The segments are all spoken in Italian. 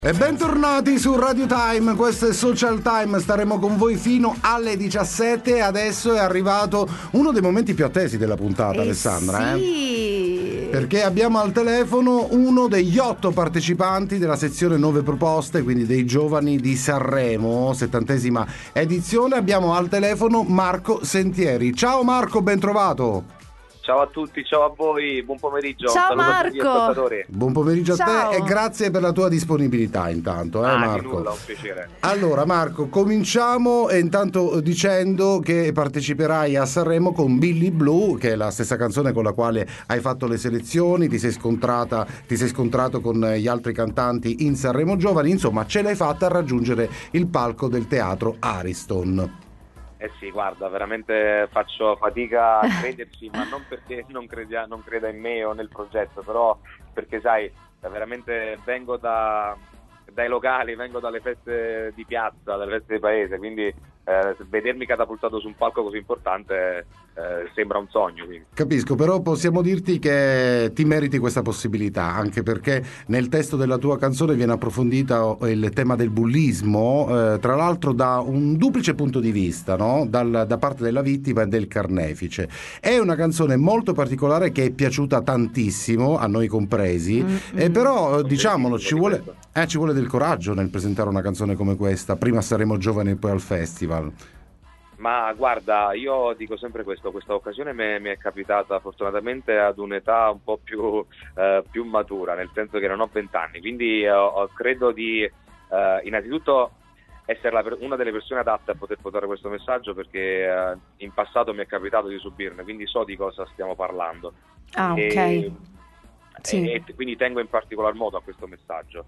E bentornati su Radio Time, questo è Social Time, staremo con voi fino alle 17. Adesso è arrivato uno dei momenti più attesi della puntata, Alessandra. Sì. Perché abbiamo al telefono uno degli 8 partecipanti della sezione Nuove Proposte, quindi dei giovani di Sanremo, 70ª edizione. Abbiamo al telefono Marco Sentieri. Ciao Marco, ben trovato. Ciao a tutti, ciao a voi, buon pomeriggio. Ciao Saluto a tutti gli Marco. ascoltatori. Buon pomeriggio Ciao. a te e grazie per la tua disponibilità intanto, Marco. Di nulla, un piacere. Allora Marco, cominciamo intanto dicendo che parteciperai a Sanremo con Billy Blue, che è la stessa canzone con la quale hai fatto le selezioni, ti sei scontrato con gli altri cantanti in Sanremo Giovani, insomma ce l'hai fatta a raggiungere il palco del teatro Ariston. Eh sì, guarda, veramente faccio fatica a crederci, ma non perché non creda in me o nel progetto, però perché sai, veramente vengo dai locali, vengo dalle feste di piazza, dalle feste di paese, quindi vedermi catapultato su un palco così importante sembra un sogno. Quindi. Capisco, però possiamo dirti che ti meriti questa possibilità, anche perché nel testo della tua canzone viene approfondito il tema del bullismo, tra l'altro da un duplice punto di vista, no? Da parte della vittima e del carnefice. È una canzone molto particolare che è piaciuta tantissimo, a noi compresi, però diciamolo, ci vuole del coraggio nel presentare una canzone come questa, prima saremo giovani e poi al festival. Ma guarda, io dico sempre questa occasione mi è capitata fortunatamente ad un'età un po' più matura, nel senso che non ho 20 anni, quindi credo di innanzitutto essere una delle persone adatte a poter portare questo messaggio, perché in passato mi è capitato di subirne, quindi so di cosa stiamo parlando. Ok. Sì. E quindi tengo in particolar modo a questo messaggio.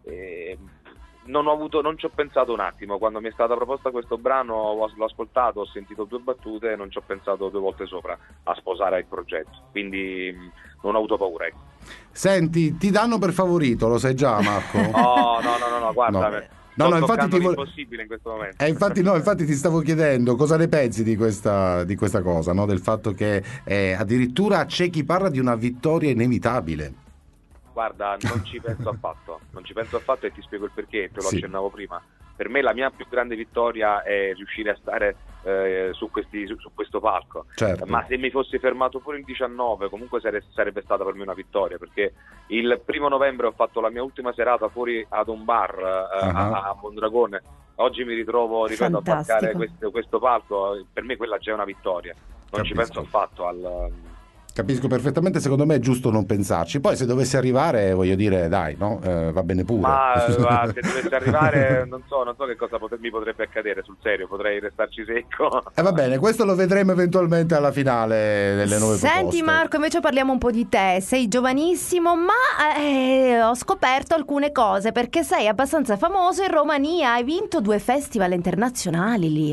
Non ci ho pensato un attimo quando mi è stata proposta questo brano, l'ho ascoltato, ho sentito 2 battute e non ci ho pensato 2 volte sopra a sposare il progetto, quindi non ho avuto paura. Ecco. Senti, ti danno per favorito, lo sai già Marco? No, guarda. No, infatti impossibile in questo momento. Infatti ti stavo chiedendo cosa ne pensi di questa cosa, no? Del fatto che addirittura c'è chi parla di una vittoria inevitabile. Guarda, non ci penso affatto e ti spiego il perché, te lo accennavo prima. Per me la mia più grande vittoria è riuscire a stare su questo palco. Certo. Ma se mi fossi fermato pure il 19 comunque sarebbe stata per me una vittoria, perché il 1° novembre ho fatto la mia ultima serata fuori ad un bar a Mondragone. Oggi mi ritrovo, ripeto, a barcare questo palco. Per me quella già è una vittoria, non ci penso affatto Capisco perfettamente, secondo me è giusto non pensarci. Poi se dovesse arrivare, voglio dire, dai, no? Va bene pure. Ma se dovesse arrivare, non so che cosa mi potrebbe accadere, sul serio, potrei restarci secco. Va bene, questo lo vedremo eventualmente alla finale delle Nuove Proposte. Senti Marco, invece parliamo un po' di te. Sei giovanissimo, ma ho scoperto alcune cose, perché sei abbastanza famoso in Romania. Hai vinto 2 festival internazionali lì,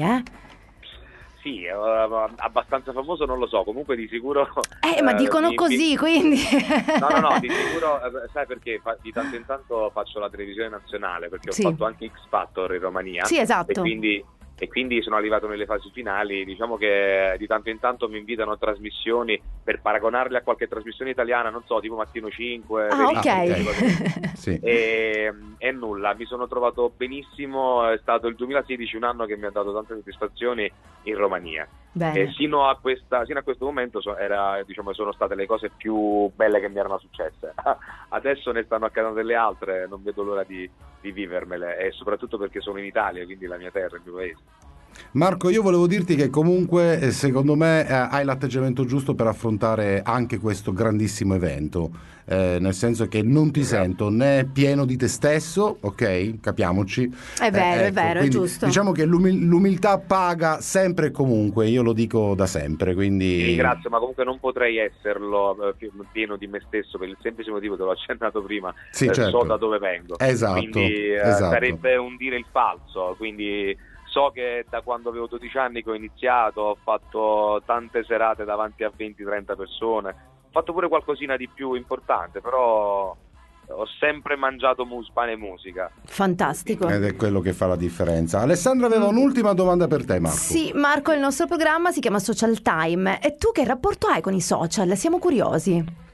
Sì, abbastanza famoso non lo so, comunque di sicuro... ma dicono così, quindi... No, di sicuro, sai perché? Di tanto in tanto faccio la televisione nazionale, perché ho fatto anche X Factor in Romania. Sì, esatto. E quindi sono arrivato nelle fasi finali. Diciamo che di tanto in tanto mi invitano a trasmissioni per paragonarle a qualche trasmissione italiana, non so, tipo Mattino 5. Ok. Sì. E nulla, mi sono trovato benissimo. È stato il 2016 un anno che mi ha dato tante soddisfazioni in Romania. E sino a questo momento sono state le cose più belle che mi erano successe. Adesso ne stanno accadendo delle altre, non vedo l'ora di vivermele, e soprattutto perché sono in Italia, quindi la mia terra, il mio paese. Marco, io volevo dirti che comunque secondo me hai l'atteggiamento giusto per affrontare anche questo grandissimo evento, nel senso che non ti sento né pieno di te stesso, ok? Capiamoci. È vero, è vero, è giusto. Diciamo che l'umiltà paga sempre e comunque, io lo dico da sempre, quindi... Ti ringrazio, ma comunque non potrei esserlo pieno di me stesso, per il semplice motivo, te l'ho accennato prima, certo. So da dove vengo. Esatto. Quindi sarebbe un dire il falso, quindi... So che da quando avevo 12 anni che ho iniziato, ho fatto tante serate davanti a 20-30 persone, ho fatto pure qualcosina di più importante, però ho sempre mangiato pane e musica. Fantastico. Ed è quello che fa la differenza. Alessandra aveva un'ultima domanda per te, Marco. Sì, Marco, il nostro programma si chiama Social Time. E tu che rapporto hai con i social? Siamo curiosi.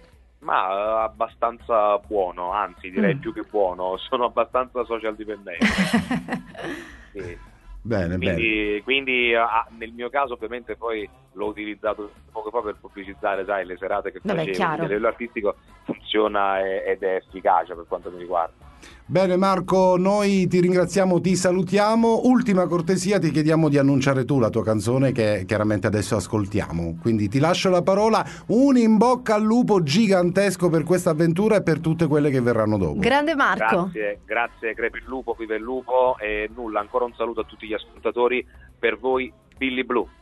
Ma abbastanza buono, anzi direi più che buono, sono abbastanza social dipendente. Sì. Bene, quindi nel mio caso ovviamente poi l'ho utilizzato poco fa per pubblicizzare, sai, le serate che facevo, a livello artistico funziona ed è efficace per quanto mi riguarda. Bene Marco, noi ti ringraziamo, ti salutiamo. Ultima cortesia, ti chiediamo di annunciare tu la tua canzone che chiaramente adesso ascoltiamo. Quindi ti lascio la parola, un in bocca al lupo gigantesco per questa avventura e per tutte quelle che verranno dopo. Grande Marco. Grazie, crepi il lupo, vive il lupo e nulla, ancora un saluto a tutti gli ascoltatori, per voi Billy Blue.